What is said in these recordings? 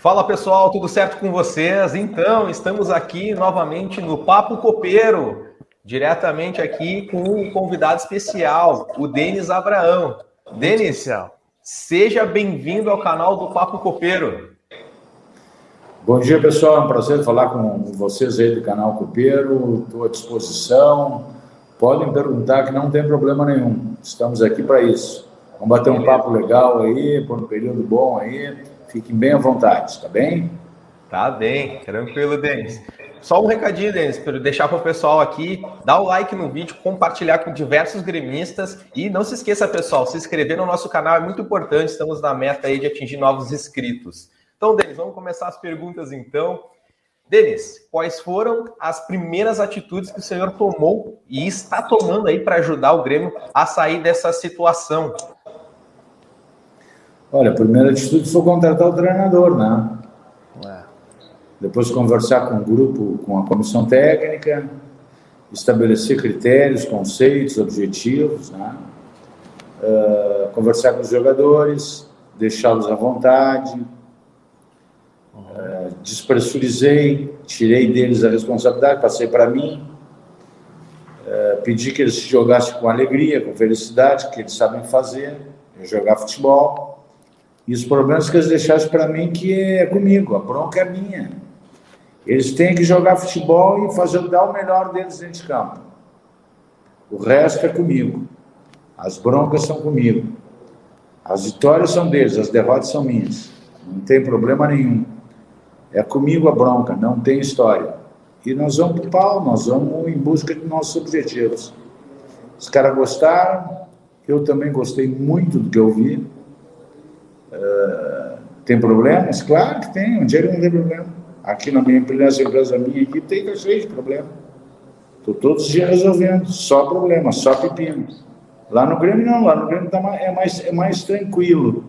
Fala pessoal, tudo certo com vocês? Então, estamos aqui novamente no Papo Copeiro, diretamente aqui com um convidado especial, o Denis Abraão. Denis, seja bem-vindo ao canal do Papo Copeiro. Bom dia pessoal, é um prazer falar com vocês aí do canal Copeiro, estou à disposição, podem perguntar que não tem problema nenhum, estamos aqui para isso. Vamos bater um papo legal aí, por um período bom aí. Fiquem bem à vontade, tá bem? Tá bem, tranquilo, Denis. Só um recadinho, Denis, para deixar para o pessoal aqui, dá o like no vídeo, compartilhar com diversos gremistas e não se esqueça, pessoal, se inscrever no nosso canal é muito importante, estamos na meta aí de atingir novos inscritos. Então, Denis, vamos começar as perguntas então. Denis, quais foram as primeiras atitudes que o senhor tomou e está tomando aí para ajudar o Grêmio a sair dessa situação? Olha, a primeira atitude foi contratar o treinador, né? Depois conversar com o grupo, com a comissão técnica, estabelecer critérios, conceitos, objetivos, né? Conversar com os jogadores, deixá-los à vontade, despressurizei, tirei deles a responsabilidade, passei para mim, pedi que eles se jogassem com alegria, com felicidade, que eles sabem fazer, jogar futebol. E os problemas que eles deixassem para mim, que é comigo, a bronca é minha. Eles têm que jogar futebol e dar o melhor deles dentro de campo. O resto é comigo. As broncas são comigo. As vitórias são deles, as derrotas são minhas. Não tem problema nenhum. É comigo a bronca, não tem história. E nós vamos para o pau, nós vamos em busca de nossos objetivos. Os caras gostaram, eu também gostei muito do que eu vi. Tem problemas? Claro que tem, onde ele não tem problema. Aqui na minha empresa minha aqui tem cheio de problema. Estou todos os dias resolvendo, só problema, só pepino. Lá no Grêmio não, lá no Grêmio é mais tranquilo.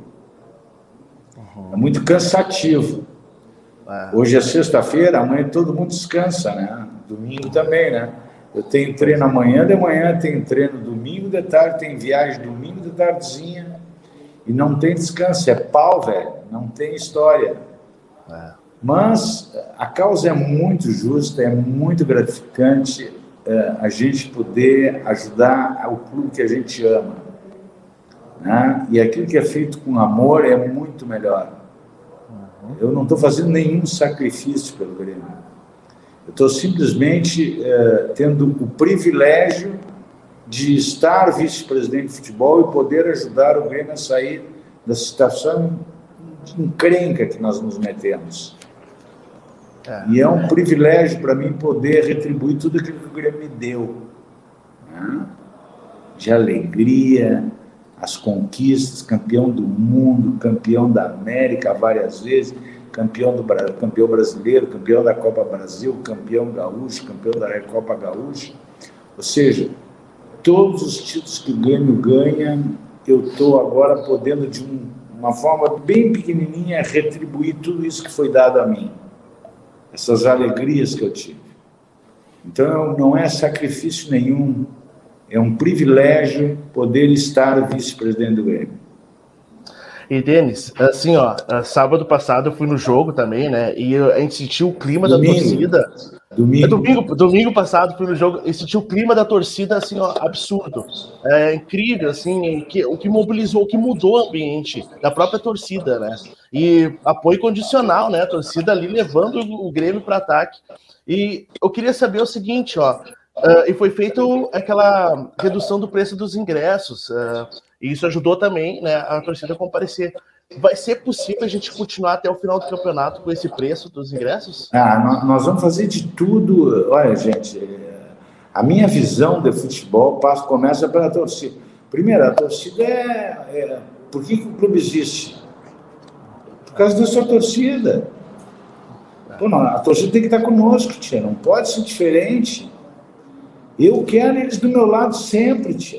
É muito cansativo. Hoje é sexta-feira, amanhã todo mundo descansa, né? Domingo também, né? Eu tenho treino amanhã de manhã, tenho treino domingo de tarde, tenho viagem domingo de tardezinha. E não tem descanso, é pau, velho, não tem história. Mas a causa é muito justa, é muito gratificante a gente poder ajudar o clube que a gente ama. Né? E aquilo que é feito com amor é muito melhor. Eu não estou fazendo nenhum sacrifício pelo Grêmio. Eu estou simplesmente tendo o privilégio de estar vice-presidente de futebol e poder ajudar o Grêmio a sair da situação de encrenca que nós nos metemos. E é um privilégio para mim poder retribuir tudo aquilo que o Grêmio me deu. Né? De alegria, as conquistas, campeão do mundo, campeão da América várias vezes, campeão brasileiro, campeão da Copa Brasil, campeão gaúcho, campeão da Recopa Gaúcha. Ou seja, todos os títulos que o Grêmio ganha, eu estou agora podendo, de uma forma bem pequenininha, retribuir tudo isso que foi dado a mim. Essas alegrias que eu tive. Então, não é sacrifício nenhum, é um privilégio poder estar vice-presidente do Grêmio. E, Denis, assim, sábado passado eu fui no jogo também, né, e a gente sentiu o clima da torcida. Domingo passado fui no jogo e senti o clima da torcida, assim, absurdo. É incrível, assim, o que mobilizou, o que mudou o ambiente da própria torcida, né? E apoio condicional, né? A torcida ali levando o Grêmio para ataque. E eu queria saber o seguinte, e foi feito aquela redução do preço dos ingressos, e isso ajudou também, né, a torcida a comparecer. Vai ser possível a gente continuar até o final do campeonato com esse preço dos ingressos? Nós vamos fazer de tudo. Olha, gente, a minha visão de futebol começa pela torcida. Primeiro, a torcida por que o clube existe? Por causa da sua torcida. Pô, não, a torcida tem que estar conosco, tia. Não pode ser diferente. Eu quero eles do meu lado sempre, tia.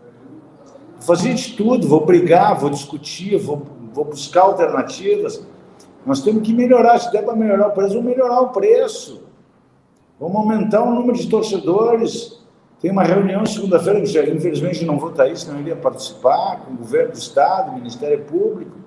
Vou fazer de tudo, vou brigar, vou discutir, vou buscar alternativas. Nós temos que melhorar, se der para melhorar o preço, vamos melhorar o preço. Vamos aumentar o número de torcedores. Tem uma reunião segunda-feira, que infelizmente não vou estar aí, senão eu iria participar, com o governo do Estado, Ministério Público.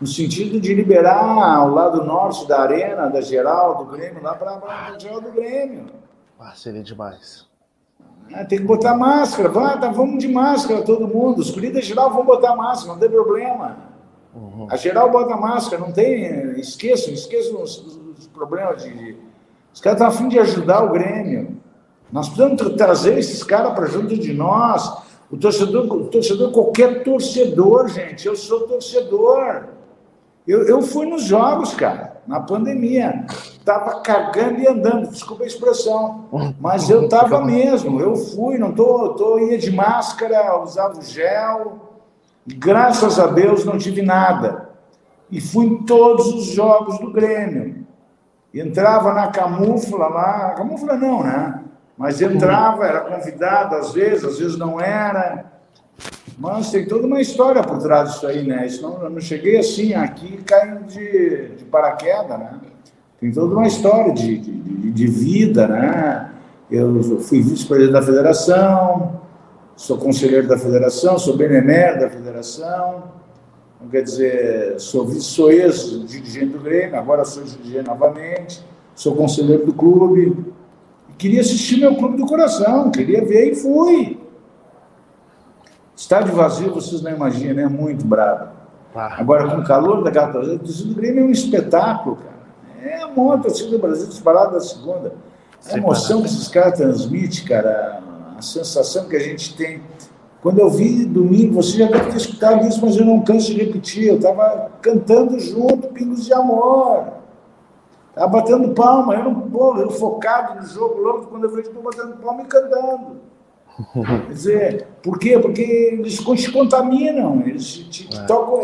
no sentido de liberar o lado norte da arena, da geral, do Grêmio, lá para a geral do Grêmio. Seria demais. Tem que botar máscara, vamos de máscara todo mundo, os líderes geral vão botar máscara, não tem problema. A geral bota máscara, não tem, esqueçam os problemas de... Os caras estão a fim de ajudar o Grêmio. Nós precisamos trazer esses caras para junto de nós. O torcedor, qualquer torcedor, gente, eu sou torcedor. Eu fui nos jogos, cara, na pandemia. Tava cagando e andando, desculpa a expressão. Mas eu tava mesmo, eu fui, ia de máscara, usava gel. Graças a Deus não tive nada. E fui em todos os jogos do Grêmio. Entrava na camufla lá, camufla não, né? Mas entrava, era convidado às vezes não era. Mas tem toda uma história por trás disso aí, né? Eu não cheguei assim aqui caindo de paraquedas, né? Tem toda uma história de vida, né? Eu fui vice-presidente da federação, sou conselheiro da federação, sou benemérito da federação, quer dizer, sou ex-dirigente do Grêmio, agora sou dirigente novamente, sou conselheiro do clube. Queria assistir meu clube do coração, queria ver e fui. Estádio vazio, vocês não imaginam, é muito bravo. Agora, com o calor daquela torcida, a torcida do Grêmio é um espetáculo, cara. É uma torcida do Brasil disparada da segunda. A emoção que esses caras transmitem, cara, a sensação que a gente tem. Quando eu vi domingo, você já deve ter escutado isso, mas eu não canso de repetir. Eu estava cantando junto, Pingos de Amor. Estava batendo palma, eu focado no jogo, logo quando eu vejo, estou batendo palma e cantando. Quer dizer, por quê? Porque eles te contaminam, eles te tocam,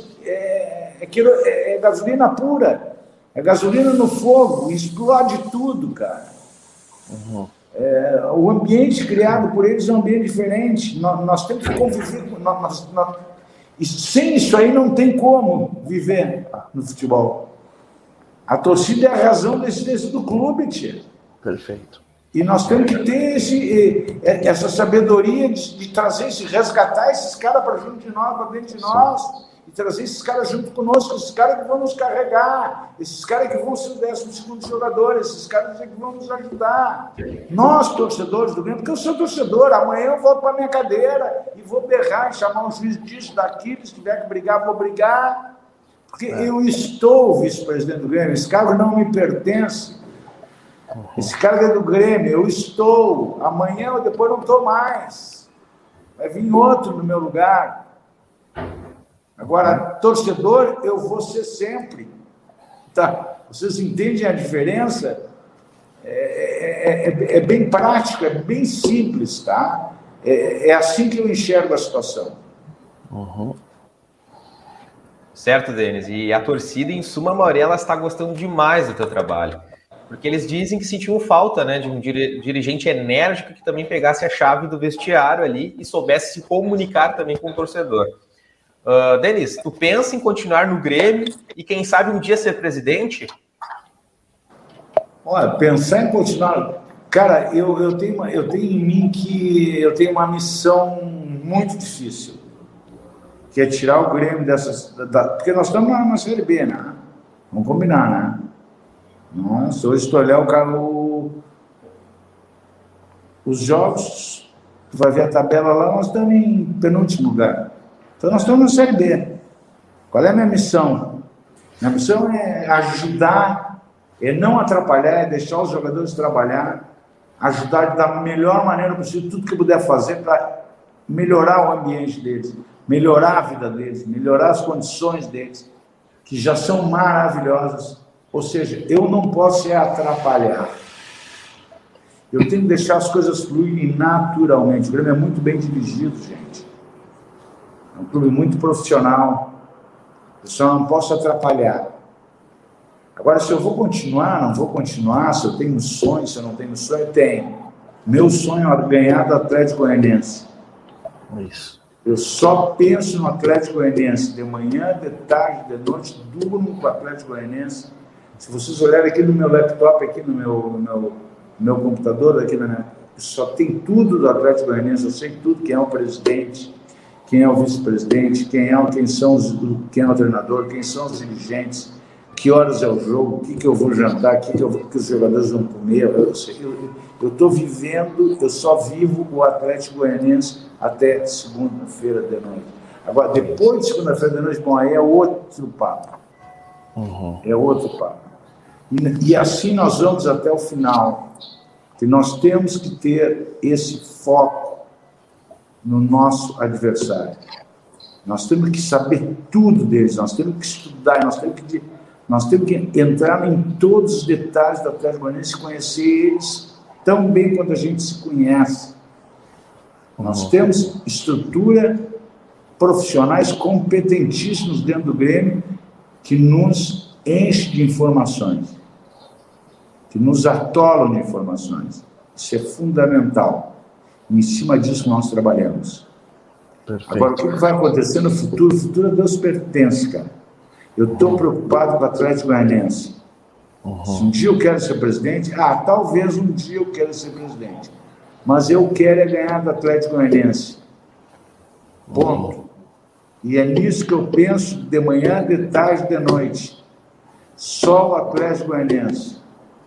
é gasolina pura, é gasolina no fogo, explode tudo, cara. O ambiente criado por eles é um ambiente diferente, nós temos que conviver, sem isso aí não tem como viver no futebol. A torcida é a razão da existência do clube, tia. Perfeito. E nós temos que ter essa sabedoria de trazer, resgatar esses caras para junto de nós, para dentro de nós, e trazer esses caras junto conosco, esses caras que vão nos carregar, esses caras que vão ser o 12º jogador, esses caras que vão nos ajudar. Nós, torcedores do Grêmio, porque eu sou torcedor, amanhã eu volto para minha cadeira e vou berrar, chamar um juiz disso, daquilo, se tiver que brigar, vou brigar. Porque eu estou vice-presidente do Grêmio, esse cargo não me pertence. Esse cargo é do Grêmio, eu estou. Amanhã ou depois não estou mais. Vai vir outro no meu lugar. Agora, torcedor, eu vou ser sempre. Tá? Vocês entendem a diferença? É bem prático, é bem simples, tá? É assim que eu enxergo a situação. Certo, Denis. E a torcida, em suma maioria, ela está gostando demais do teu trabalho. Porque eles dizem que sentiam falta, né, de um dirigente enérgico que também pegasse a chave do vestiário ali e soubesse se comunicar também com o torcedor. Denis, tu pensa em continuar no Grêmio e quem sabe um dia ser presidente? Olha, pensar em continuar... Cara, eu tenho em mim que eu tenho uma missão muito difícil, que é tirar o Grêmio dessas... Porque nós estamos na Série B, né? Vamos combinar, né? Nossa, hoje, se tu olhar os jogos, tu vai ver a tabela lá, nós estamos em penúltimo lugar. Então, nós estamos na Série B. Qual é a minha missão? Minha missão é ajudar, é não atrapalhar, é deixar os jogadores trabalhar, ajudar da melhor maneira possível, tudo que eu puder fazer para melhorar o ambiente deles, melhorar a vida deles, melhorar as condições deles, que já são maravilhosas. Ou seja, eu não posso atrapalhar. Eu tenho que deixar as coisas fluírem naturalmente. O Grêmio é muito bem dirigido, gente. É um clube muito profissional. Eu só não posso atrapalhar. Agora, se eu vou continuar, não vou continuar, se eu tenho sonho, se eu não tenho sonho, tenho. Meu sonho é ganhar do Atlético Goianiense. Isso. Eu só penso no Atlético Goianiense. De manhã, de tarde, de noite, durmo com o Atlético Goianiense. Se vocês olharem aqui no meu laptop, aqui no meu computador, aqui só tem tudo do Atlético Goianiense, eu sei tudo, quem é o presidente, quem é o vice-presidente, quem é o treinador, quem são os dirigentes, que horas é o jogo, o que eu vou jantar, que os jogadores vão comer. Eu estou vivendo, eu só vivo o Atlético Goianiense até segunda-feira de noite. Agora, depois de segunda-feira de noite, bom, aí é outro papo. É outro papo. E assim nós vamos até o final. Que nós temos que ter esse foco no nosso adversário. Nós temos que saber tudo deles, nós temos que estudar, nós temos que entrar em todos os detalhes do Atlético Goianiense, conhecer eles tão bem quanto a gente se conhece. Nós temos estrutura, profissionais competentíssimos dentro do Grêmio que nos enche de informações, que nos atolam de informações. Isso é fundamental. Em cima disso nós trabalhamos. Perfeito. Agora, o que vai acontecer no futuro? O futuro a Deus pertence, cara. Eu estou preocupado com o Atlético Goianiense. Se um dia eu quero ser presidente, talvez um dia eu quero ser presidente. Mas eu quero é ganhar do Atlético Goianiense. Ponto. E é nisso que eu penso de manhã, de tarde, de noite. Só o Atlético Goianiense.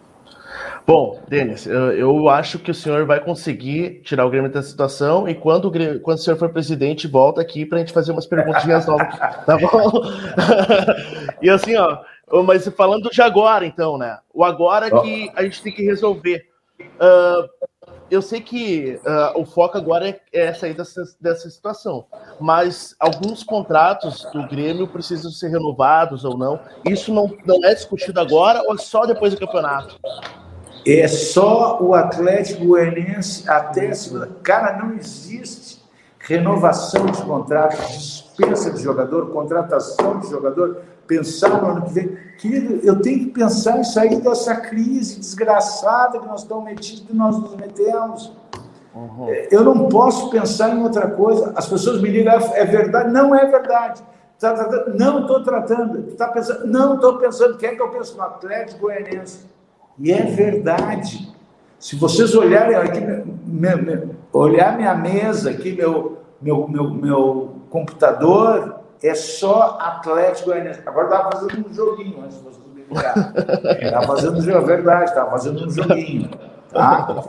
Bom, Denis, eu acho que o senhor vai conseguir tirar o Grêmio dessa situação e quando o senhor for presidente, volta aqui para a gente fazer umas perguntinhas novas, tá bom? E assim, mas falando de agora, então, né? O agora que a gente tem que resolver. Eu sei que o foco agora é sair dessa situação, mas alguns contratos do Grêmio precisam ser renovados ou não. Isso não é discutido agora ou só depois do campeonato? É só o Atlético Goianiense até a segunda. Cara, não existe renovação de contrato, dispensa de jogador, contratação de jogador, pensar no ano que vem. Querido, eu tenho que pensar em sair dessa crise desgraçada que nós estamos metidos, que nós nos metemos. Eu não posso pensar em outra coisa. As pessoas me ligam, é verdade? Não é verdade. Não estou tratando. Tá pensando? Não estou pensando. Quer que eu pense no Atlético Goianiense? E é verdade. Se vocês olharem aqui, olhar minha mesa aqui, meu computador, é só Atlético Goianiense. Agora estava fazendo um joguinho, antes de vocês me ligarem. Estava fazendo um jogo, é verdade, estava fazendo um joguinho. Tá?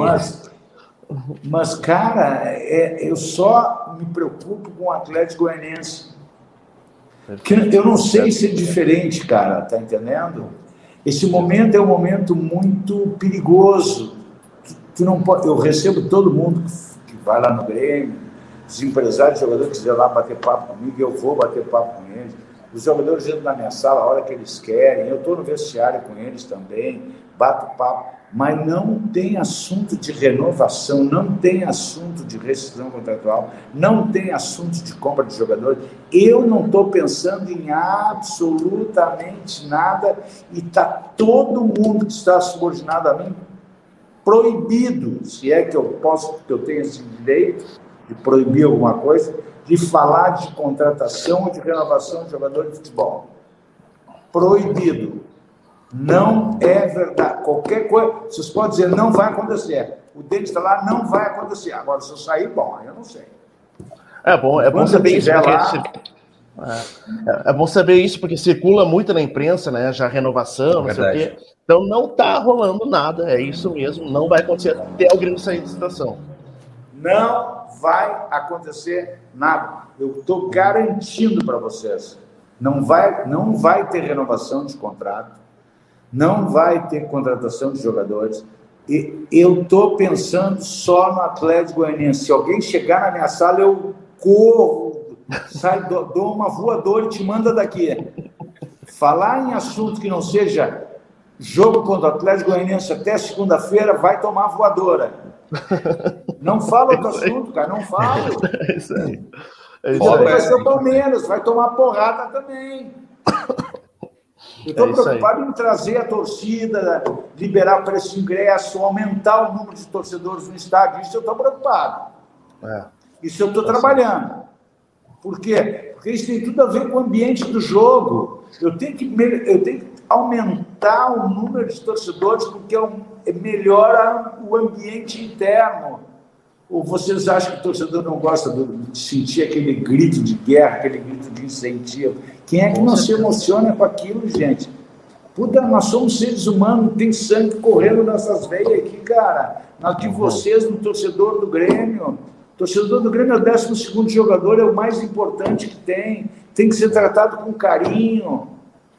Mas, cara, eu só me preocupo com o Atlético Goianiense. Eu não sei ser diferente, cara, tá entendendo? Esse momento é um momento muito perigoso. Tu não pode, eu recebo todo mundo que vai lá no Grêmio, os empresários, os jogadores que quiserem lá bater papo comigo, eu vou bater papo com eles. Os jogadores entram na minha sala a hora que eles querem, eu estou no vestiário com eles também, bato papo. Mas não tem assunto de renovação, não tem assunto de rescisão contratual, não tem assunto de compra de jogadores. Eu não estou pensando em absolutamente nada e está todo mundo que está subordinado a mim proibido, se é que eu tenho esse direito de proibir alguma coisa, de falar de contratação ou de renovação de jogador de futebol. Proibido. Não é verdade. Qualquer coisa, vocês podem dizer, não vai acontecer. O Denis está lá, não vai acontecer. Agora, se eu sair, bom, eu não sei. É bom saber isso. É bom saber isso, porque circula muito na imprensa, né? Já renovação, não sei o quê. Então não está rolando nada, é isso mesmo. Não vai acontecer até o Grêmio sair da situação. Não vai acontecer nada. Eu estou garantindo para vocês. Não vai ter renovação de contrato. Não vai ter contratação de jogadores. E eu estou pensando só no Atlético Goianiense. Se alguém chegar na minha sala, eu corro, dou uma voadora e te manda daqui. Falar em assunto que não seja jogo contra o Atlético Goianiense até segunda-feira, vai tomar voadora. Não fala outro assunto, cara, não fala. É isso aí. Vai ser o Palmeiras, vai tomar porrada também. Eu estou preocupado em trazer a torcida, liberar o preço de ingresso, aumentar o número de torcedores no estádio. Isso eu estou preocupado. Isso eu estou trabalhando. Por quê? Porque isso tem tudo a ver com o ambiente do jogo. Eu tenho que aumentar o número de torcedores porque melhora o ambiente interno. Ou vocês acham que o torcedor não gosta de sentir aquele grito de guerra, aquele grito de incentivo? Quem é que não se emociona com aquilo, gente? Puta, nós somos seres humanos, tem sangue correndo nessas veias aqui, cara. Nós de vocês, no torcedor do Grêmio. O torcedor do Grêmio é o 12º jogador, é o mais importante que tem. Tem que ser tratado com carinho.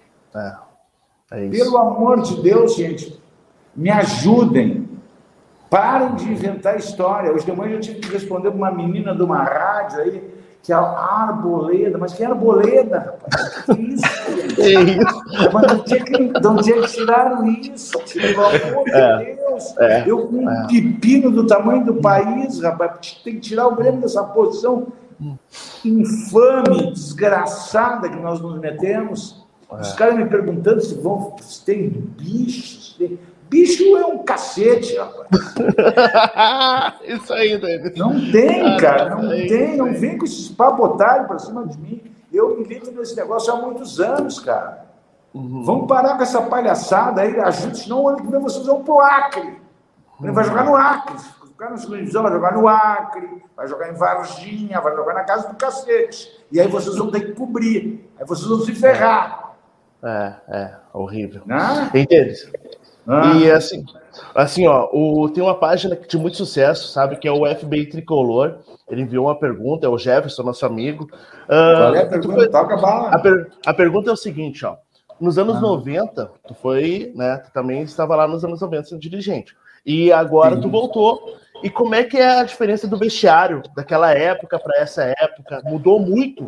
É isso. Pelo amor de Deus, gente, me ajudem. Parem de inventar história. Hoje de manhã eu tive que responder para uma menina de uma rádio aí, que é a Arboleda. Mas que Arboleda, rapaz? Que isso, gente? É isso. Mas de onde é que tiraram isso? Pelo amor de Deus. Eu com um pepino do tamanho do país, rapaz, tem que tirar o Grêmio dessa posição infame, desgraçada que nós nos metemos. Os caras me perguntando se tem bichos. Bicho é um cacete, rapaz. Isso aí, David. Não tem, cara, não tem. Não vem com esses papotários pra cima de mim. Eu milito nesse negócio há muitos anos, cara. Vamos parar com essa palhaçada aí, ajude, senão o ano que vem vocês vão pro Acre. Vai jogar no Acre. O cara na segunda divisão vai jogar no Acre, vai jogar em Varginha, vai jogar na casa do cacete. E aí vocês vão ter que cobrir. Aí vocês vão se ferrar. Horrível. Não? Entende? E assim, ó, tem uma página de muito sucesso, sabe, que é o FBI Tricolor. Ele enviou uma pergunta, é o Jefferson, nosso amigo. Qual é a pergunta? Toca a bala. A pergunta é o seguinte, ó. Nos anos 90, tu foi, né, tu também estava lá nos anos 90 sendo dirigente. E agora tu voltou. E como é que é a diferença do vestiário daquela época para essa época? Mudou muito?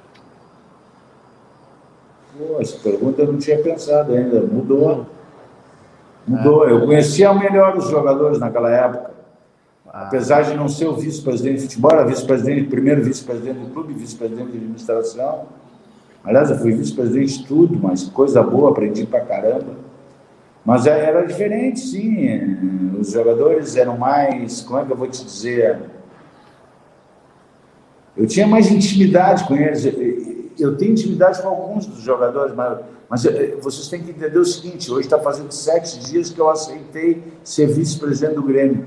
Pô, essa pergunta eu não tinha pensado ainda. Mudou. Eu conhecia melhor os jogadores naquela época. Apesar de não ser o vice-presidente de futebol, era primeiro vice-presidente do clube, vice-presidente de administração. Aliás, eu fui vice-presidente de tudo, mas coisa boa, aprendi pra caramba. Mas era diferente, sim. Os jogadores eram mais... Como é que eu vou te dizer? Eu tinha mais intimidade com eles. Eu tenho intimidade com alguns dos jogadores, mas vocês têm que entender o seguinte: hoje está fazendo 7 dias que eu aceitei ser vice-presidente do Grêmio.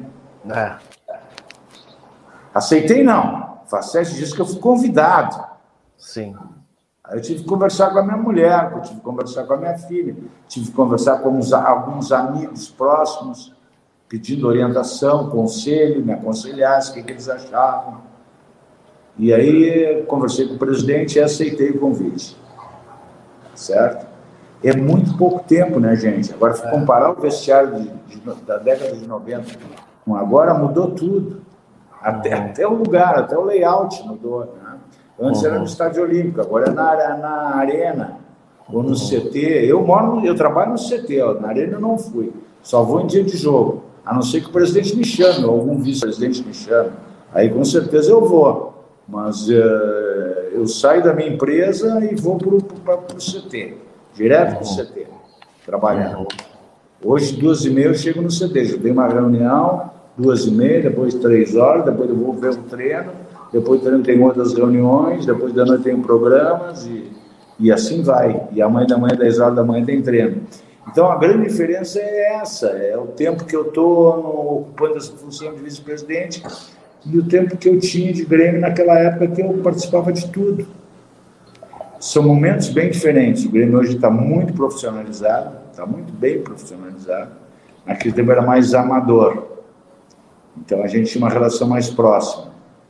Aceitei não, faz 7 dias que eu fui convidado. Sim. Aí eu tive que conversar com a minha mulher, eu tive que conversar com a minha filha, tive que conversar com alguns amigos próximos, pedindo orientação, conselho, me aconselhassem, o que eles achavam. E aí conversei com o presidente e aceitei o convite. Certo? É muito pouco tempo, né, gente? Agora, se comparar o vestiário da década de 90 com agora, mudou tudo. Até o lugar, até o layout mudou. Né? Antes era no Estádio Olímpico, agora é na Arena, ou no CT. Eu trabalho no CT, na Arena eu não fui. Só vou em dia de jogo. A não ser que o presidente me chame, ou algum vice-presidente me chame. Aí, com certeza, eu vou. Mas eu saio da minha empresa e vou para o CT, direto para o CT, trabalhando. Hoje, 2h30, eu chego no CT, já tenho uma reunião, 2h30, depois 3 horas, depois eu vou ver o treino, depois do treino tem outras reuniões, depois da noite tem programas e assim vai. E amanhã da manhã, 10 horas da manhã, tem treino. Então, a grande diferença é essa, é o tempo que eu estou ocupando essa função de vice-presidente e o tempo que eu tinha de Grêmio naquela época que eu participava de tudo. São momentos bem diferentes. O Grêmio hoje está muito profissionalizado, está muito bem profissionalizado. Naquele tempo era mais amador. Então a gente tinha uma relação mais próxima.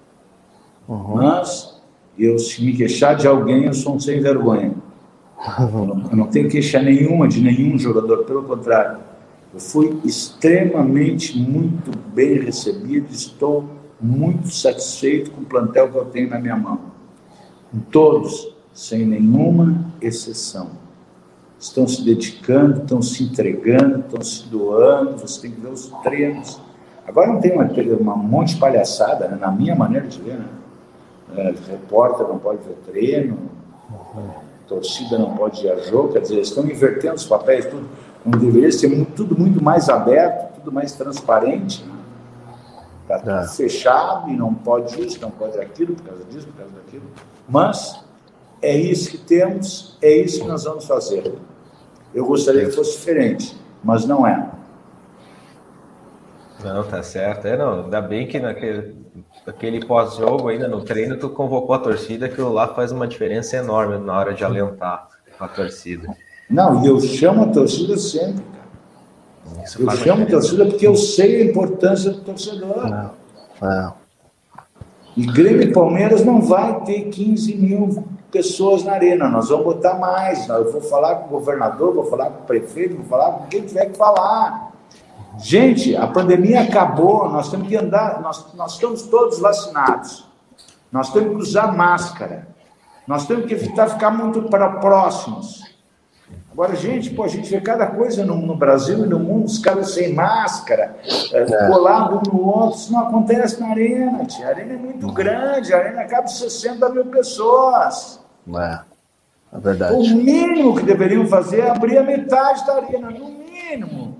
Mas, se me queixar de alguém, eu sou um sem vergonha. Eu não tenho queixa nenhuma de nenhum jogador, pelo contrário. Eu fui extremamente muito bem recebido, estou muito satisfeito com o plantel que eu tenho na minha mão. Todos, sem nenhuma exceção. Estão se dedicando, estão se entregando, estão se doando, você tem que ver os treinos. Agora não tem uma monte de palhaçada, né? Na minha maneira de ver, né? Repórter não pode ver treino, torcida não pode ir a jogo, quer dizer, eles estão invertendo os papéis, tudo, como deveria ser tudo muito mais aberto, tudo mais transparente, né? Está tudo fechado e não pode isso, não pode aquilo, por causa disso, por causa daquilo. Mas é isso que temos, é isso que nós vamos fazer. Eu gostaria que fosse diferente, mas não é. Não, tá certo. Não, ainda bem que naquele pós-jogo, ainda no treino, tu convocou a torcida, aquilo lá faz uma diferença enorme na hora de alentar a torcida. Não, e eu chamo a torcida sempre, cara. Eu chamo a torcida porque eu sei a importância do torcedor. Não. E Grêmio e Palmeiras não vai ter 15 mil pessoas na arena, nós vamos botar mais. Eu vou falar com o governador, vou falar com o prefeito, vou falar com quem tiver que falar. Gente, a pandemia acabou, nós temos que andar, nós estamos todos vacinados, nós temos que usar máscara, nós temos que evitar ficar muito próximos. Agora, gente, a gente vê cada coisa no Brasil e no mundo, os caras sem máscara, colado um no outro, isso não acontece na arena, tia. A arena é muito grande, a arena cabe 60 mil pessoas. É verdade. O mínimo que deveriam fazer é abrir a metade da arena, no mínimo.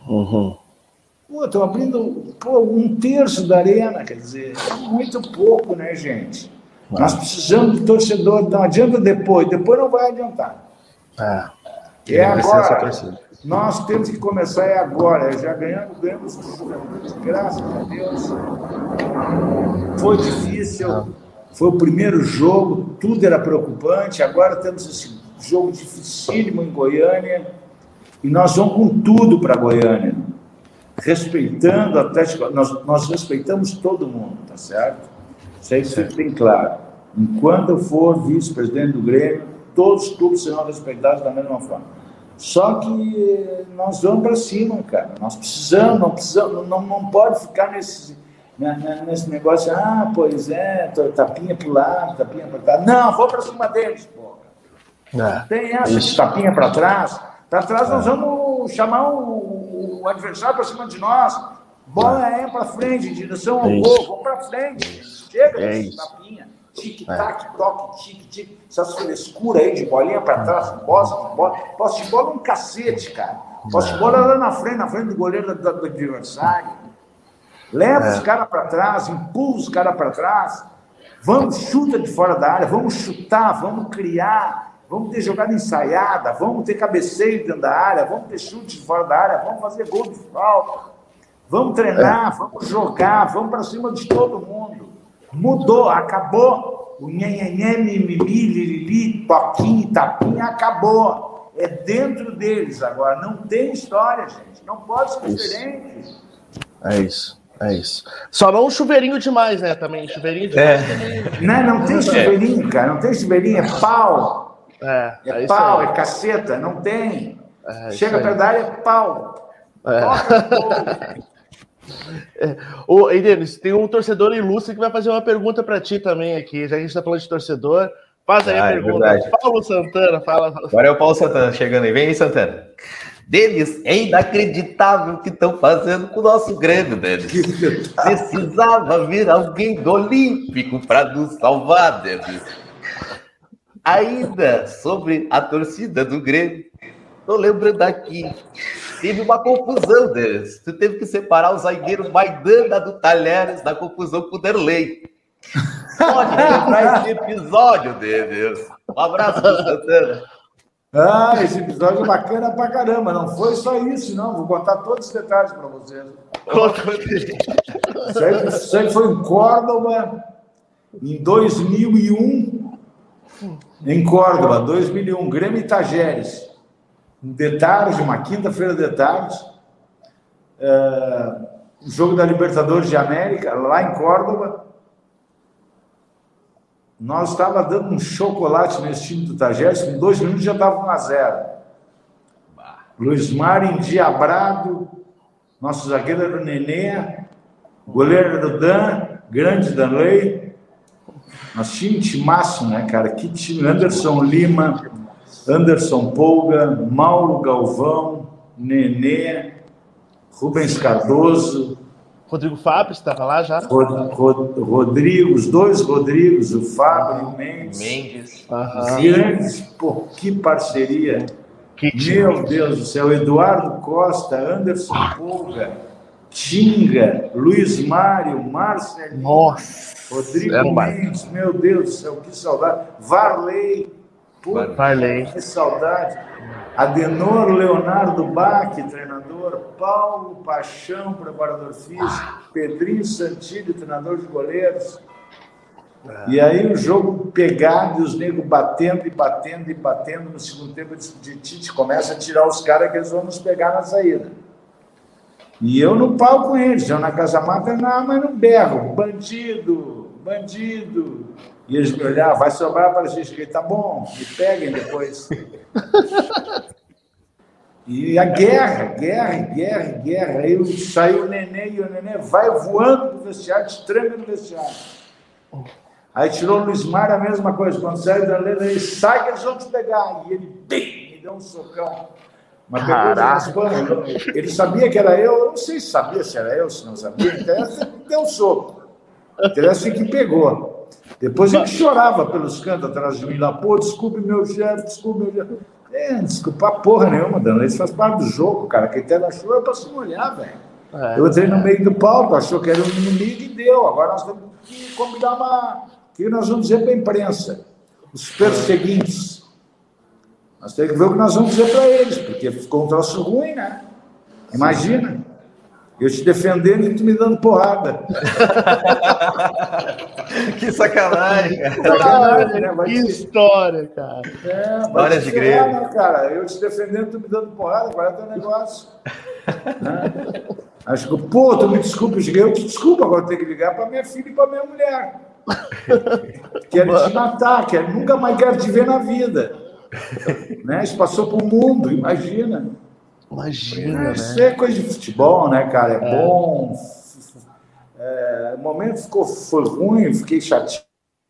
Estão abrindo um terço da arena, quer dizer, é muito pouco, né, gente? Nós precisamos de torcedor, não adianta depois não vai adiantar. É agora, nós temos que começar agora, já ganhamos os jogadores, graças a Deus. Foi difícil, foi o primeiro jogo, tudo era preocupante, agora temos esse jogo dificílimo em Goiânia, e nós vamos com tudo para Goiânia, respeitando o Atlético, nós respeitamos todo mundo, tá certo? Isso aí sempre tem claro. Enquanto eu for vice-presidente do Grêmio, todos os clubes serão respeitados da mesma forma. Só que nós vamos para cima, cara. Nós precisamos, não pode ficar nesse negócio, pois é, tapinha para o lado, tapinha para cá. Não, vou para cima deles, pô. Tem essa de tapinha para trás. Para trás nós vamos chamar o adversário para cima de nós. Bola para frente, em direção ao gol, vamos para frente. Chega desse tapinha. Tic-tac, toque, tic-tic, essas frescuras aí de bolinha pra trás, posse de bola é um cacete, cara. Posse de bola é lá na frente do goleiro do adversário. Leva os caras pra trás, empurra os caras pra trás, vamos, chuta de fora da área, vamos chutar, vamos criar, vamos ter jogada ensaiada, vamos ter cabeceio dentro da área, vamos ter chute de fora da área, vamos fazer gol de falta, vamos treinar, vamos jogar, vamos pra cima de todo mundo. Mudou, acabou. O nhenhenhé, mimimi, liriri, toquinho, tapinha, acabou. É dentro deles agora. Não tem história, gente. Não pode ser diferente. É isso. Só não um chuveirinho demais, né? Também. Chuveirinho demais também. Não tem chuveirinho, cara. Não tem chuveirinho. É pau. É pau, é caceta. Não tem. Chega perto da área, é pau. Toca, Ei, Denis, tem um torcedor ilustre que vai fazer uma pergunta para ti também aqui, já que a gente está falando de torcedor. Faz aí a pergunta. É Paulo Santana, fala. Agora é o Paulo Santana chegando aí. Vem aí, Santana. Denis, é inacreditável o que estão fazendo com o nosso Grêmio, Denis. Precisava vir alguém do Olímpico para nos salvar, Denis. Ainda sobre a torcida do Grêmio, tô lembrando aqui. Teve uma confusão deles. Tu teve que separar o zagueiro Maidana do Talheres da confusão com o Derlei. Pode lembrar esse episódio, Denis. Um abraço do Santana. Esse episódio é bacana pra caramba. Não foi só isso, não. Vou contar todos os detalhes para vocês. Isso aí foi em Córdoba, em 2001. Em Córdoba, 2001. Grêmio e Tajeres. De tarde, uma quinta-feira de tarde, o jogo da Libertadores de América, lá em Córdoba. Nós estávamos dando um chocolate nesse time do Tajeres, com 2 minutos já estava 1-0. Luiz Mário endiabrado, nosso zagueiro era o Nenê, goleiro era o Dan, grande Danley. Nós tínhamos um timaço, né, cara? Que time, Anderson Lima, Anderson Polga, Mauro Galvão, Nenê, Rubens Cardoso, Rodrigo Fábio estava lá já? Rodrigo, os dois Rodrigos, o Fábio e o Mendes. Grandes, pô, que parceria. Meu Deus do céu, Eduardo Costa, Anderson Polga, Tinga, Luiz Mário, Marcelinho, Rodrigo Mendes, meu Deus do céu, que saudade. Varley, Puta, Varley. Que saudade. Adenor Leonardo Bach, treinador. Paulo Paixão, preparador físico. Pedrinho Santilli, treinador de goleiros. E aí o jogo pegado, e os negros batendo e batendo e batendo. No segundo tempo de Tite começa a tirar os caras que eles vão nos pegar na saída. E eu no pau com eles, eu na Casa Mata, não, mas não berro, bandido, bandido. E eles me olhavam, vai sobrar para a gente, que tá bom, me peguem depois. E a guerra. Aí saiu o Nenê e o Nenê vai voando do vestiário, estranho no vestiário. Aí tirou o Luiz Mar, a mesma coisa, quando saiu da lei, ele sai que eles vão te pegar. E ele, bem, me deu um socão. Mas pegou ele sabia que era eu não sei se sabia se era eu, se não sabia, então deu um soco. Então assim que pegou. Depois ele chorava pelos cantos atrás de mim lá, pô, desculpe meu chefe, desculpe meu chefe. Desculpar porra nenhuma, Dano. Isso faz parte do jogo, cara. Quem tem na chuva é pra se molhar, velho. Eu entrei no meio do palco, achou que era um inimigo e deu. Agora nós temos que combinar o que nós vamos dizer pra imprensa. Os perseguintes. Nós temos que ver o que nós vamos dizer para eles, porque ficou um troço ruim, né? Imagina, eu te defendendo e tu me dando porrada. Que sacanagem, cara. Sacanagem, né? Que história, cara. História de Grêmio. Né, cara? Eu te defendendo e tu me dando porrada, agora é teu negócio. Né? Acho que, pô, tu me desculpa, eu te desculpo, agora eu tenho que ligar para minha filha e para minha mulher. Quero te matar, nunca mais quero te ver na vida. Né? Isso passou pro mundo, imagina. Imagina, Isso né? é coisa de futebol, né, cara? É bom. O momento foi ruim, fiquei chateado.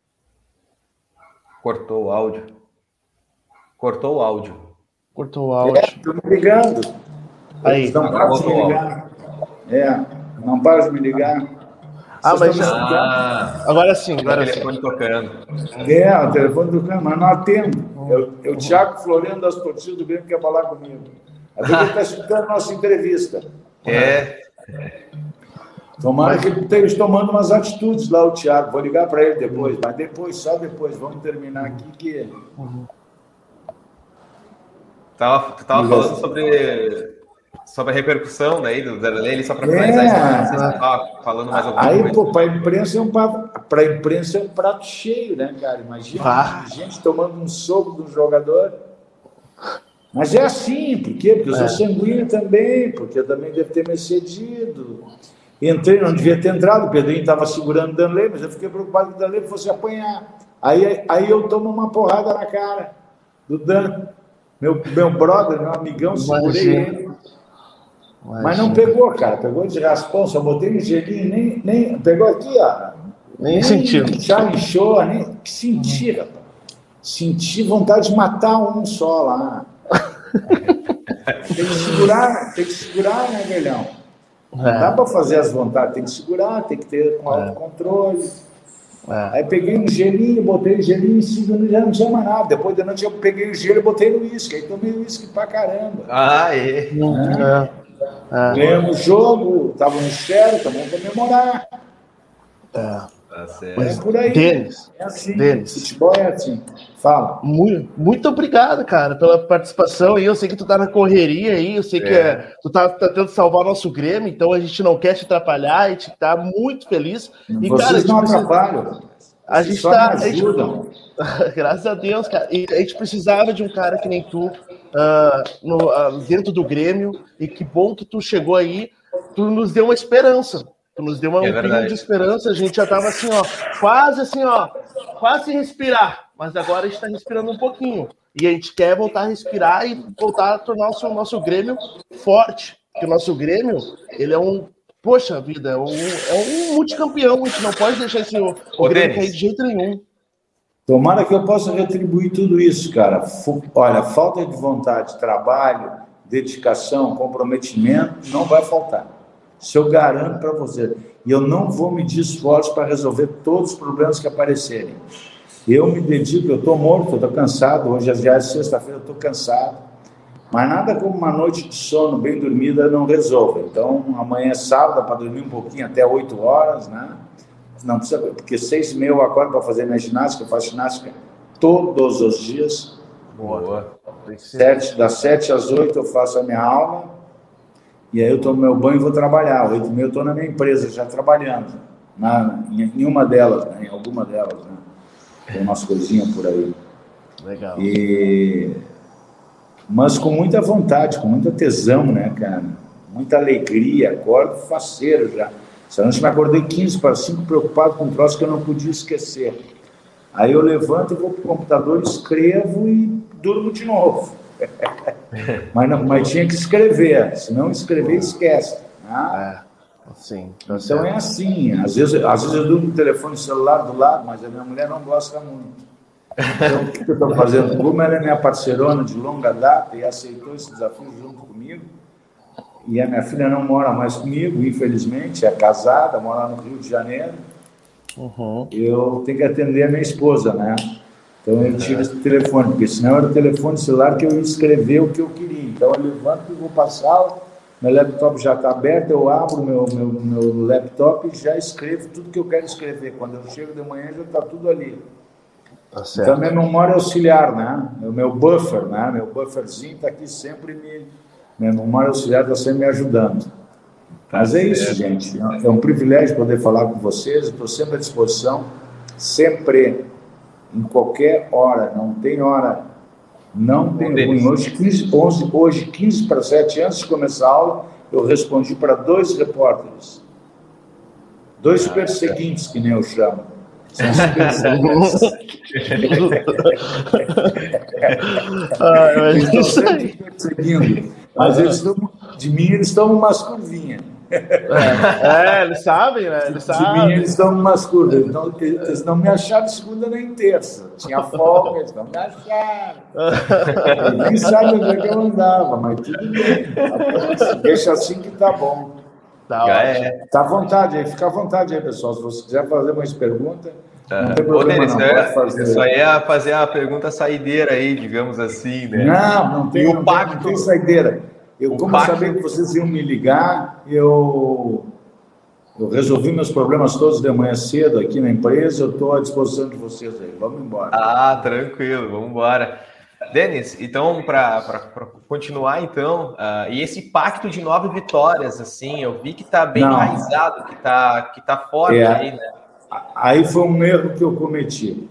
Cortou o áudio. Cortou o áudio. Tô me ligando. Aí. Não para de me ligar. Não para de me ligar. Mas agora sim, agora sim. O telefone tocando. O telefone tocando, mas não atendo. O Thiago Floriano das torcidas do Grêmio quer falar comigo. Às vezes ele está escutando a nossa entrevista. Tomara que ele esteja tomando umas atitudes lá, o Thiago. Vou ligar para ele depois, mas só depois. Vamos terminar aqui que... Tava falando sobre a repercussão daí do Darley, só para finalizar isso, você estava falando mais alguma coisa. Aí, pô, para a imprensa é um prato cheio, né, cara? Imagina gente tomando um soco de um jogador. Mas é assim, por quê? Porque eu sou sanguíneo também, porque eu também devo ter me excedido. Entrei, não devia ter entrado, o Pedrinho estava segurando o Darley, mas eu fiquei preocupado que o Darley fosse apanhar. Aí eu tomo uma porrada na cara do Dan. Meu brother, meu amigão, segurei ele. Mas não pegou, cara. Pegou de raspão, só botei um gelinho, nem pegou aqui, ó. Nem sentiu. Já inchou, nem senti, rapaz. Senti vontade de matar um só lá. Tem que segurar, né, velhão? Não dá para fazer as vontades, tem que segurar, tem que ter autocontrole. Aí peguei um gelinho, botei o gelinho em cima, já não tinha mais nada. Depois da noite eu peguei o gelo e botei no uísque. Aí tomei uísque pra caramba. Ganhamos o jogo, tava no sério, vamos comemorar. Tá certo. É por aí. Denis, é assim. Denis. Futebol é assim. Fala. Muito obrigado, cara, pela participação aí. Eu sei que tu tá na correria aí, eu sei que tu tá tentando salvar o nosso Grêmio, então a gente não quer te atrapalhar, a gente tá muito feliz. E, vocês não atrapalham. A gente só tá. Me ajudam. Graças a Deus, cara. E a gente precisava de um cara que nem tu dentro do Grêmio, e que bom que tu chegou aí, tu nos deu uma esperança. Tu nos deu um pingo de esperança, a gente já tava assim, quase sem respirar, mas agora a gente tá respirando um pouquinho. E a gente quer voltar a respirar e voltar a tornar o nosso Grêmio forte. Porque o nosso Grêmio, ele é poxa vida, é um multicampeão, a gente não pode deixar o Grêmio cair de jeito nenhum. Tomara que eu possa retribuir tudo isso, cara. Olha, falta de vontade, trabalho, dedicação, comprometimento, não vai faltar. Isso eu garanto para você. E eu não vou medir esforços para resolver todos os problemas que aparecerem. Eu me dedico, eu estou morto, eu estou cansado. Hoje já é sexta-feira, eu estou cansado. Mas nada como uma noite de sono bem dormida não resolve. Então, amanhã é sábado, para dormir um pouquinho, até 8 horas, né? Não precisa, porque 6h30 eu acordo para fazer minha ginástica. Eu faço ginástica todos os dias. Boa. Das 7 às 8 eu faço a minha aula, e aí eu tomo meu banho e vou trabalhar. 8h30 eu estou na minha empresa, já trabalhando. Em uma delas, né? Em alguma delas, né? Tem umas coisinhas por aí. Legal. Mas com muita vontade, com muita tesão, né, cara? Muita alegria, acordo faceiro já. Essa noite me acordei 15 para 5, preocupado com um troço que eu não podia esquecer. Aí eu levanto, vou pro computador, escrevo e durmo de novo. mas tinha que escrever, se não escrever, esquece. Né? Sim, então é assim, às vezes eu durmo no telefone celular do lado, mas a minha mulher não gosta muito. Então, o que eu estou fazendo? Como ela é minha parceirona de longa data e aceitou esse desafio junto comigo, e a minha filha não mora mais comigo, infelizmente, é casada, mora no Rio de Janeiro, eu tenho que atender a minha esposa, né? Então eu tiro esse telefone, porque senão era o telefone celular que eu ia escrever o que eu queria. Então eu levanto e vou para a sala, meu laptop já está aberto, eu abro meu laptop e já escrevo tudo que eu quero escrever. Quando eu chego de manhã já está tudo ali. Tá certo. Então minha memória auxiliar, né? O meu buffer, né? Meu bufferzinho está aqui sempre minha memória auxiliar está sempre me ajudando. Mas é isso, gente. É um privilégio poder falar com vocês. Estou sempre à disposição, sempre, em qualquer hora. Não tem hora, não tem ruim. Hoje, 15 para 7, antes de começar a aula, eu respondi para 2 repórteres. 2 perseguintes, que nem eu chamo. São os perseguintes. Eles estão sempre perseguindo. Mas eles estão umas curvinhas. Eles sabem, né? Eles sabem. De mim, eles estão umas curvas. Eles não me acharam segunda nem terça. Tinha folga, eles não me acharam. Ninguém sabe onde é que eu andava, mas tudo bem. Deixa assim que tá bom. Tá à vontade aí, fica à vontade aí, pessoal. Se você quiser fazer mais pergunta, não tem problema. Denis, eu só ia fazer a pergunta saideira aí, digamos assim, né? Não tem saideira. Como eu sabia que vocês iam me ligar, eu resolvi meus problemas todos de manhã cedo aqui na empresa, eu estou à disposição de vocês aí. Vamos embora. Tranquilo, vamos embora. Denis, então, para continuar, então, e esse pacto de 9 vitórias, assim, eu vi que está bem enraizado, que tá forte aí, né? Aí foi um erro que eu cometi.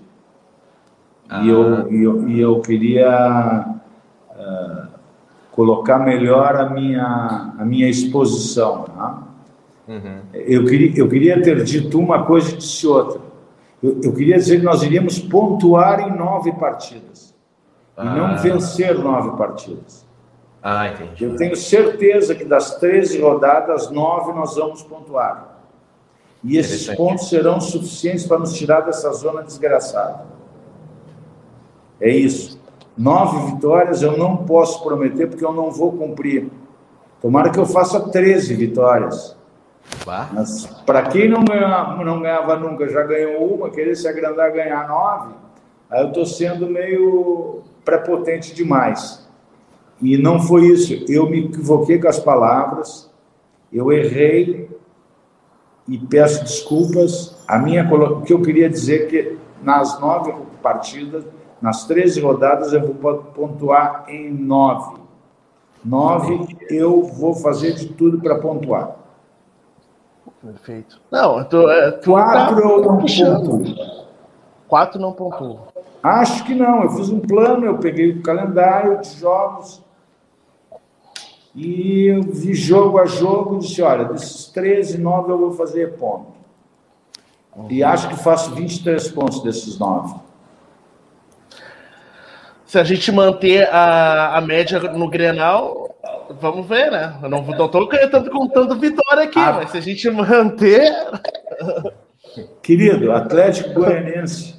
E eu queria colocar melhor a minha exposição. Né? Eu queria ter dito uma coisa e disse outra. Eu queria dizer que nós iríamos pontuar em 9 partidas. E não vencer 9 partidas. Entendi. Eu tenho certeza que das 13 rodadas, 9 nós vamos pontuar. E esses pontos serão suficientes para nos tirar dessa zona desgraçada. É isso. 9 vitórias eu não posso prometer porque eu não vou cumprir. Tomara que eu faça 13 vitórias. Mas para quem não ganhava nunca, já ganhou uma, querer se agrandar ganhar 9, aí eu estou sendo meio prepotente demais. E não foi isso. Eu me equivoquei com as palavras, eu errei e peço desculpas. O que eu queria dizer é que nas 9 partidas, nas 13 rodadas, eu vou pontuar em 9. 9 eu vou fazer de tudo para pontuar. Perfeito. Não, 4 eu não pontuo. 4 não pontuou. Acho que não. Eu fiz um plano, eu peguei o calendário de jogos e eu vi jogo a jogo e disse, olha, desses 13, 9 eu vou fazer ponto. E acho que faço 23 pontos desses 9. Se a gente manter a média no Grenal, vamos ver, né? Eu não estou contando vitória aqui, mas se a gente manter... Querido, Atlético Goianiense.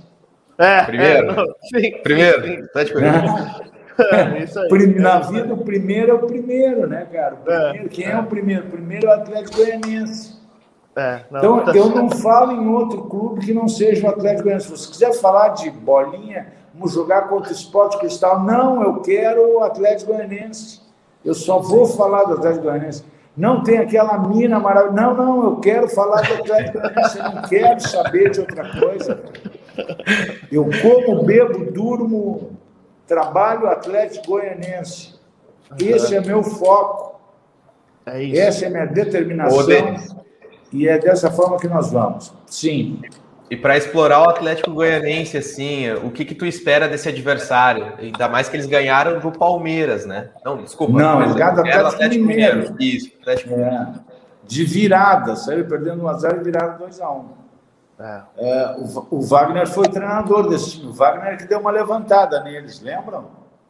Primeiro. Atlético Goianiense. Isso aí. Na vida, o primeiro é o primeiro, né, cara? Quem é o primeiro? O primeiro é o Atlético Goianiense. Então, eu não falo em outro clube que não seja o Atlético Goianiense. Se você quiser falar de bolinha, vamos jogar contra o Sport Cristal. Não, eu quero o Atlético Goianiense. Eu só vou falar do Atlético Goianiense. Não tem aquela mina maravilhosa. Não, eu quero falar do Atlético Goianiense. Eu não quero saber de outra coisa. Eu como, bebo, durmo, trabalho Atlético Goianense. Esse é meu foco. Essa é minha determinação. E é dessa forma que nós vamos. Sim. E para explorar o Atlético Goianense, assim, o que tu espera desse adversário? Ainda mais que eles ganharam do Palmeiras, né? Não, desculpa. Não, eles ganharam do Atlético Mineiro. Isso, Atlético Mineiro. De virada, saiu perdendo 1-0 e viraram 2-1. O Wagner foi treinador desse time. O Wagner que deu uma levantada neles, lembram?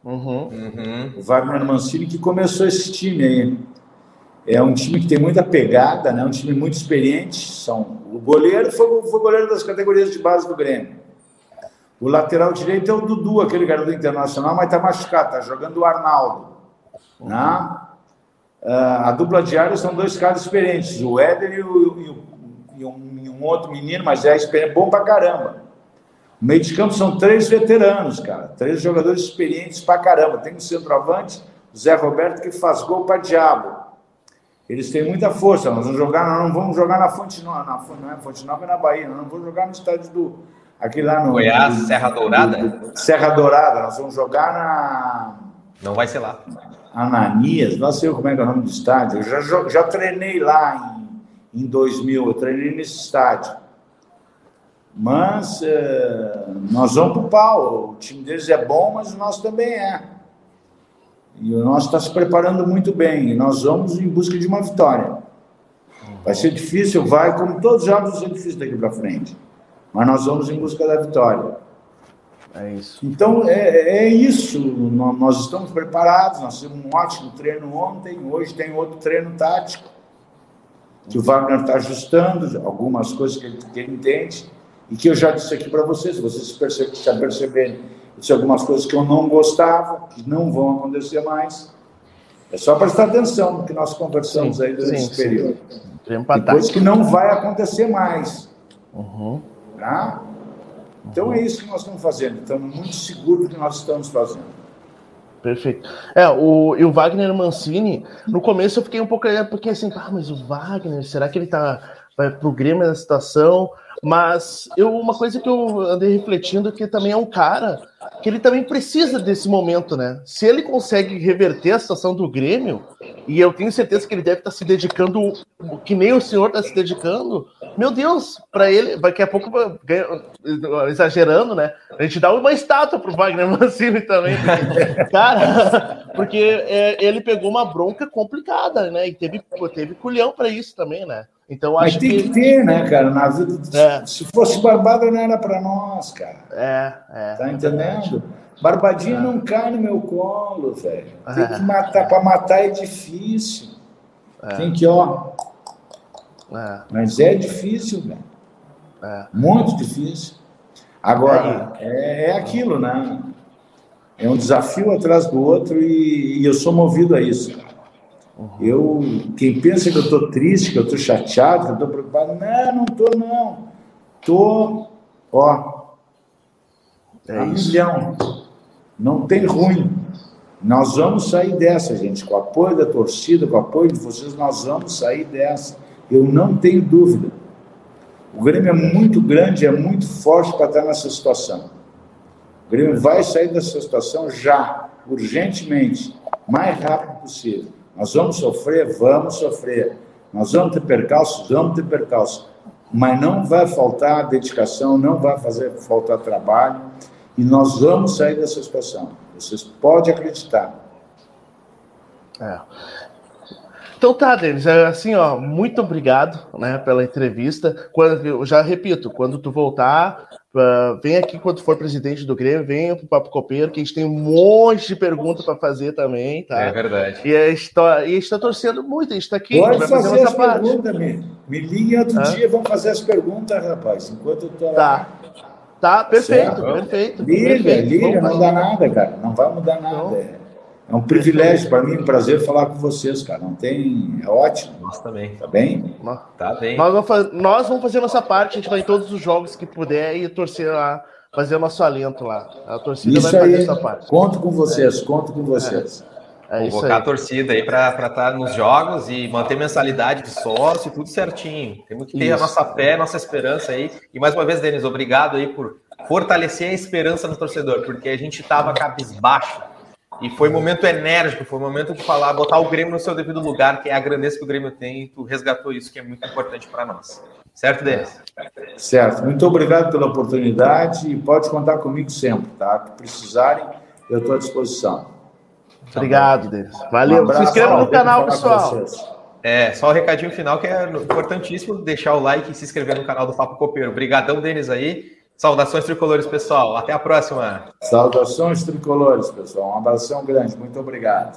O Wagner Mancini que começou esse time aí. É um time que tem muita pegada, né? Um time muito experiente. O goleiro foi goleiro das categorias de base do Grêmio. O lateral direito é o Dudu, aquele cara do Internacional, mas está machucado, está jogando o Arnaldo. Né? A dupla de área são 2 caras experientes, o Éder e um outro menino, mas é bom pra caramba. O meio de campo são 3 veteranos, cara. 3 jogadores experientes pra caramba. Tem um centroavante, o Zé Roberto, que faz gol pra diabo. Eles têm muita força. Nós não vamos jogar na Fonte Nova. Fonte Nova é na Bahia. Nós não vamos jogar no estádio aqui lá no Goiás, Serra Dourada? Serra Dourada. Nós vamos jogar na... Não vai ser lá. Ananias. Não sei como é que é o nome do estádio. Eu já treinei lá em 2000. Eu treinei nesse estádio. Mas nós vamos pro pau. O time deles é bom, mas o nosso também é. E o nosso está se preparando muito bem. E nós vamos em busca de uma vitória. Vai ser difícil, como todos os jogos, vai ser difícil daqui para frente. Mas nós vamos em busca da vitória. É isso. Então, é isso. Nós estamos preparados. Nós tivemos um ótimo treino ontem. Hoje tem outro treino tático. Que o Wagner está ajustando algumas coisas que ele entende. E que eu já disse aqui para vocês. Vocês já perceberam. Disse algumas coisas que eu não gostava, que não vão acontecer mais. É só prestar atenção no que nós conversamos aí durante esse período. Depois que não vai acontecer mais. Tá? Então é isso que nós estamos fazendo. Estamos muito seguros do que nós estamos fazendo. Perfeito. E o Wagner Mancini, no começo eu fiquei um pouco... Porque assim, mas o Wagner, será que ele vai pro Grêmio na situação? Mas uma coisa que eu andei refletindo é que também é um cara que ele também precisa desse momento, né? Se ele consegue reverter a situação do Grêmio, e eu tenho certeza que ele deve estar se dedicando que nem o senhor está se dedicando, meu Deus, para ele, daqui a pouco, exagerando, né? A gente dá uma estátua pro Wagner Mancini também, porque ele pegou uma bronca complicada, né? E teve culhão para isso também, né? Então, mas tem que ter, né, cara? Na vida, se fosse Barbada, não era para nós, cara. Tá entendendo? Barbadinha não cai no meu colo, velho. Tem que matar. Para matar é difícil. Tem que, Mas é difícil, velho. Muito difícil. Agora, é aquilo, né? É um desafio atrás do outro e eu sou movido a isso, cara. Quem pensa que eu estou triste, que eu estou chateado, que eu estou preocupado, não estou, não. Estou, a milhão. Não tem ruim. Nós vamos sair dessa, gente. Com o apoio da torcida, com o apoio de vocês, nós vamos sair dessa. Eu não tenho dúvida. O Grêmio é muito grande, é muito forte para estar nessa situação. O Grêmio vai sair dessa situação já, urgentemente, o mais rápido possível. Nós vamos sofrer. Nós vamos ter percalços. Mas não vai faltar dedicação, não vai faltar trabalho. E nós vamos sair dessa situação. Vocês podem acreditar. Então tá, Denis, assim, muito obrigado, né, pela entrevista. Eu já repito, quando tu voltar, vem aqui quando for presidente do Grêmio, venha pro Papo Copeiro, que a gente tem um monte de perguntas para fazer também, tá? É verdade. E a gente está torcendo muito, a gente está aqui. Pode fazer as perguntas, me liguem outro dia, vamos fazer as perguntas, rapaz, enquanto eu tô lá. Tá, perfeito, perfeito. Liga, não dá nada, cara, não vai mudar nada, É um privilégio para mim, um prazer falar com vocês, cara. Não tem... É ótimo. Nós também. Tá bem? Tá bem. Nós vamos fazer nossa parte, a gente vai em todos os jogos que puder e torcer lá, fazer o nosso alento lá. A torcida isso vai fazer aí, essa parte. Conto com vocês. Convocar a torcida aí para estar nos jogos e manter mensalidade de sócio, tudo certinho. Temos que ter a nossa fé, a nossa esperança aí. E mais uma vez, Denis, obrigado aí por fortalecer a esperança no torcedor, porque a gente estava cabisbaixo. E foi um momento enérgico, foi um momento de falar, botar o Grêmio no seu devido lugar, que é a grandeza que o Grêmio tem, e tu resgatou isso, que é muito importante para nós. Certo, Denis? Certo. Muito obrigado pela oportunidade e pode contar comigo sempre, tá? Se precisarem, eu estou à disposição. Obrigado, Denis. Valeu. Se inscreva no canal, pessoal. Só o recadinho final, que é importantíssimo, deixar o like e se inscrever no canal do Papo Copeiro. Obrigadão, Denis, aí. Saudações tricolores, pessoal. Até a próxima. Saudações tricolores, pessoal. Um abração grande. Muito obrigado.